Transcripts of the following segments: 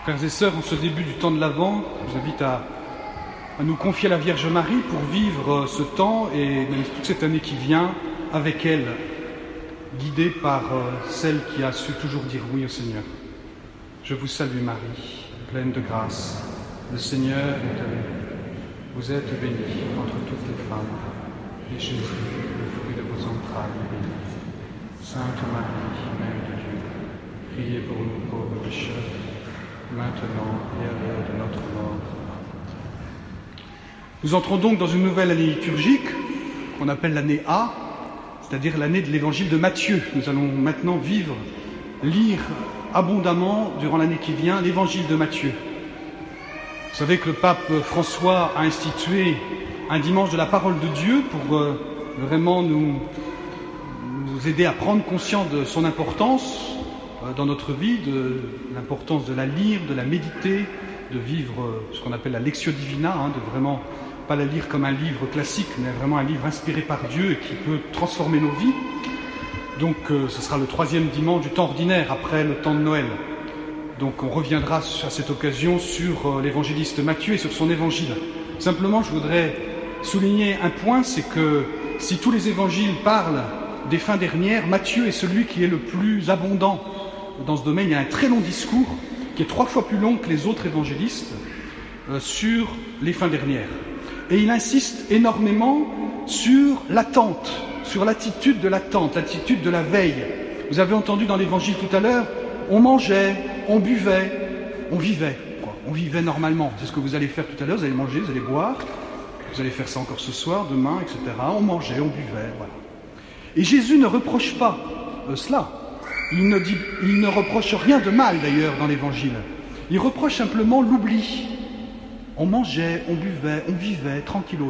Frères et sœurs, en ce début du temps de l'Avent, je vous invite à nous confier à la Vierge Marie pour vivre ce temps et même toute cette année qui vient avec elle, guidée par celle qui a su toujours dire oui au Seigneur. Je vous salue Marie, pleine de grâce. Le Seigneur est avec vous. Vous êtes bénie entre toutes les femmes, et Jésus, le fruit de vos entrailles, est béni. Sainte Marie, Mère de Dieu, priez pour nous pauvres pécheurs, maintenant et à l'heure de notre mort. Nous entrons donc dans une nouvelle année liturgique, qu'on appelle l'année A, c'est-à-dire l'année de l'évangile de Matthieu. Nous allons maintenant lire abondamment, durant l'année qui vient, l'évangile de Matthieu. Vous savez que le pape François a institué un dimanche de la parole de Dieu pour vraiment nous aider à prendre conscience de son importance dans notre vie, de l'importance de la lire, de la méditer, de vivre ce qu'on appelle la Lectio Divina, de vraiment pas la lire comme un livre classique, mais vraiment un livre inspiré par Dieu et qui peut transformer nos vies. Donc ce sera le 3e dimanche du temps ordinaire, après le temps de Noël. Donc on reviendra à cette occasion sur l'évangéliste Matthieu et sur son évangile. Simplement, je voudrais souligner un point, c'est que si tous les évangiles parlent des fins dernières, Matthieu est celui qui est le plus abondant dans ce domaine. Il y a un très long discours qui est 3 fois plus long que les autres évangélistes sur les fins dernières. Et il insiste énormément sur l'attente, sur l'attitude de l'attente, l'attitude de la veille. Vous avez entendu dans l'évangile tout à l'heure, on mangeait, on buvait, on vivait. On vivait normalement. C'est ce que vous allez faire tout à l'heure, vous allez manger, vous allez boire, vous allez faire ça encore ce soir, demain, etc. On mangeait, on buvait, voilà. Et Jésus ne reproche pas cela. Il ne reproche rien de mal d'ailleurs dans l'évangile. Il reproche simplement l'oubli. On mangeait, on buvait, on vivait, tranquillos.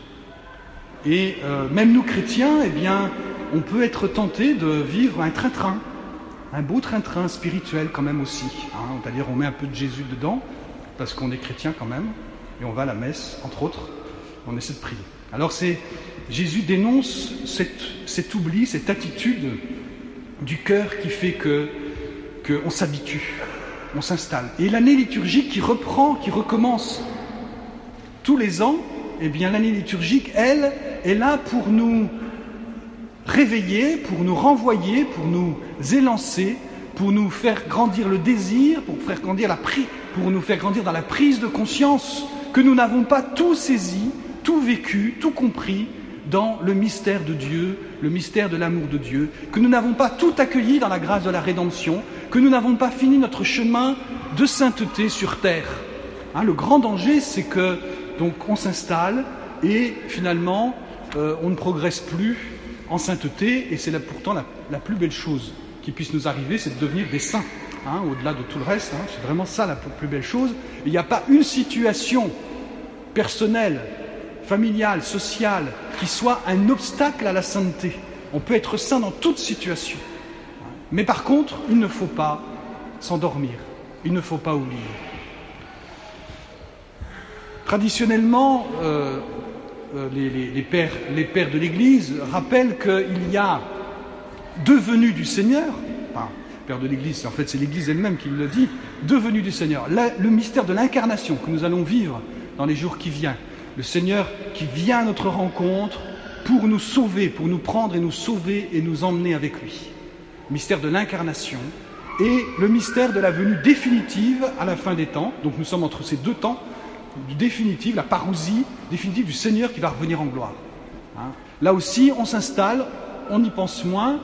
Et même nous chrétiens, eh bien, on peut être tenté de vivre un train-train, un beau train-train spirituel quand même aussi. C'est-à-dire on met un peu de Jésus dedans, parce qu'on est chrétien quand même, et on va à la messe, entre autres, on essaie de prier. Alors Jésus dénonce cet oubli, cette attitude du cœur qui fait qu'on s'habitue, on s'installe. Et l'année liturgique qui recommence tous les ans, eh bien l'année liturgique, elle, est là pour nous réveiller, pour nous renvoyer, pour nous élancer, pour nous faire grandir le désir, pour nous faire grandir dans la prise de conscience que nous n'avons pas tout saisi, tout vécu, tout compris dans le mystère de Dieu, le mystère de l'amour de Dieu, que nous n'avons pas tout accueilli dans la grâce de la rédemption, que nous n'avons pas fini notre chemin de sainteté sur terre. Le grand danger, c'est que donc on s'installe et finalement on ne progresse plus en sainteté, et c'est là pourtant la plus belle chose qui puisse nous arriver, c'est de devenir des saints, au-delà de tout le reste, c'est vraiment ça la plus belle chose. Il n'y a pas une situation personnelle, familiale, sociale, qui soit un obstacle à la sainteté. On peut être saint dans toute situation. Mais par contre, il ne faut pas s'endormir, il ne faut pas oublier. Traditionnellement, les pères de l'Église rappellent qu'il y a 2 venues du Seigneur. Père de l'Église, en fait c'est l'Église elle-même qui le dit, 2 venues du Seigneur. Le mystère de l'incarnation que nous allons vivre dans les jours qui viennent. Le Seigneur qui vient à notre rencontre pour nous sauver, pour nous prendre et nous sauver et nous emmener avec lui. Mystère de l'incarnation et le mystère de la venue définitive à la fin des temps. Donc nous sommes entre ces 2 temps, définitive, la parousie définitive du Seigneur qui va revenir en gloire. Là aussi, on s'installe, on y pense moins,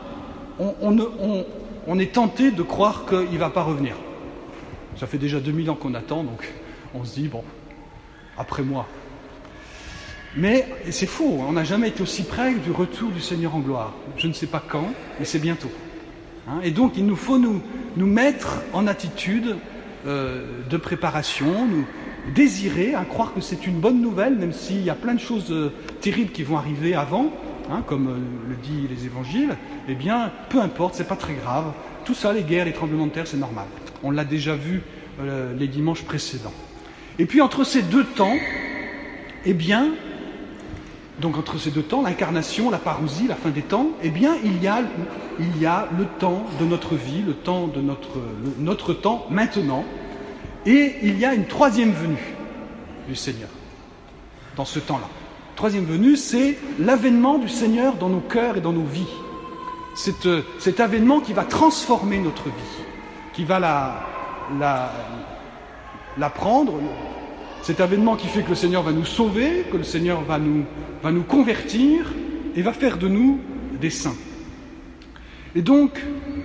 on est tenté de croire qu'il ne va pas revenir. Ça fait déjà 2000 ans qu'on attend, donc on se dit, bon, après moi. Mais c'est faux, on n'a jamais été aussi près du retour du Seigneur en gloire. Je ne sais pas quand, mais c'est bientôt. Et donc il nous faut nous mettre en attitude de préparation, nous désirer, croire que c'est une bonne nouvelle, même s'il y a plein de choses terribles qui vont arriver avant, comme le dit les évangiles, eh bien, peu importe, c'est pas très grave. Tout ça, les guerres, les tremblements de terre, c'est normal. On l'a déjà vu les dimanches précédents. Et puis entre ces 2 temps, eh bien, donc entre ces 2 temps, l'incarnation, la parousie, la fin des temps, eh bien, il y a le temps de notre vie, le temps de notre temps maintenant, Et il y a une troisième venue du Seigneur dans ce temps-là. Troisième venue, c'est l'avènement du Seigneur dans nos cœurs et dans nos vies. Cet avènement qui va transformer notre vie, qui va la prendre, cet avènement qui fait que le Seigneur va nous sauver, que le Seigneur va nous convertir et va faire de nous des saints. Et donc,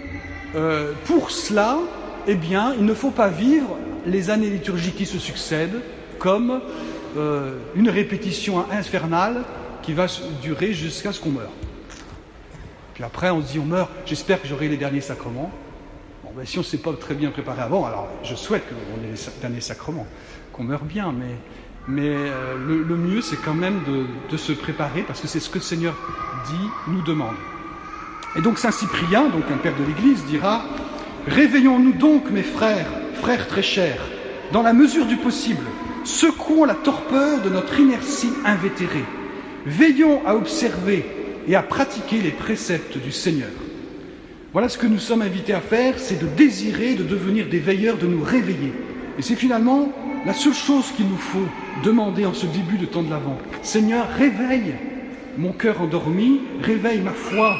pour cela, eh bien, il ne faut pas vivre les années liturgiques qui se succèdent comme une répétition infernale qui va durer jusqu'à ce qu'on meure. Puis après, on se dit, on meurt, j'espère que j'aurai les derniers sacrements. Bon, ben, si on ne s'est pas très bien préparé avant, alors je souhaite qu'on ait les derniers sacrements, qu'on meure bien, mais le mieux, c'est quand même de se préparer, parce que c'est ce que le Seigneur dit, nous demande. Et donc Saint Cyprien, donc un père de l'Église, dira « Réveillons-nous donc, mes frères, frères très chers, dans la mesure du possible, secouons la torpeur de notre inertie invétérée, veillons à observer et à pratiquer les préceptes du Seigneur. » Voilà ce que nous sommes invités à faire, c'est de désirer de devenir des veilleurs, de nous réveiller. Et c'est finalement la seule chose qu'il nous faut demander en ce début de temps de l'Avent. Seigneur, réveille mon cœur endormi, réveille ma foi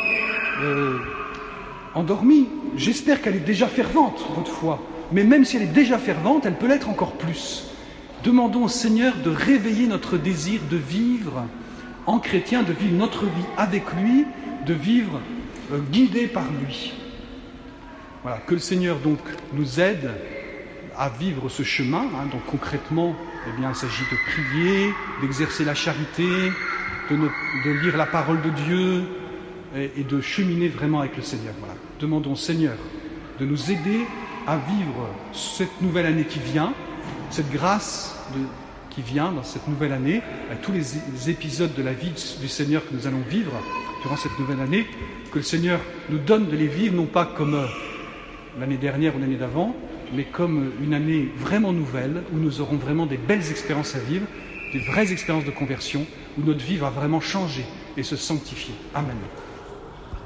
endormie. J'espère qu'elle est déjà fervente, votre foi. Mais même si elle est déjà fervente, elle peut l'être encore plus. Demandons au Seigneur de réveiller notre désir de vivre en chrétien, de vivre notre vie avec lui, de vivre guidé par lui. Voilà, que le Seigneur donc nous aide à vivre ce chemin. Donc concrètement, eh bien, il s'agit de prier, d'exercer la charité, de lire la parole de Dieu et de cheminer vraiment avec le Seigneur. Voilà. Demandons au Seigneur de nous aider à vivre cette nouvelle année qui vient, cette grâce qui vient dans cette nouvelle année, avec tous les épisodes de la vie du Seigneur que nous allons vivre durant cette nouvelle année, que le Seigneur nous donne de les vivre, non pas comme l'année dernière ou l'année d'avant, mais comme une année vraiment nouvelle, où nous aurons vraiment des belles expériences à vivre, des vraies expériences de conversion, où notre vie va vraiment changer et se sanctifier. Amen.